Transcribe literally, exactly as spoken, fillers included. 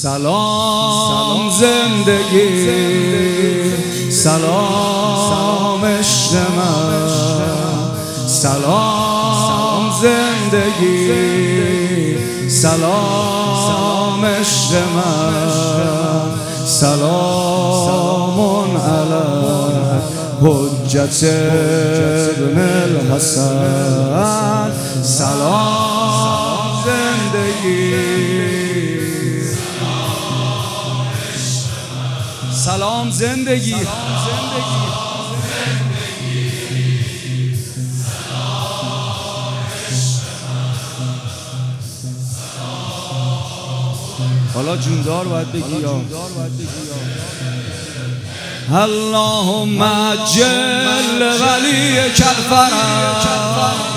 سلام زندگی، سلام عشق من، سلام زندگی، سلام عشق من، سلام علی حجت ابن الحسن. سلام زندگی، سلام زندگی، حالا جوندار باید بگی یا اللهم عجل ولی کالفرج.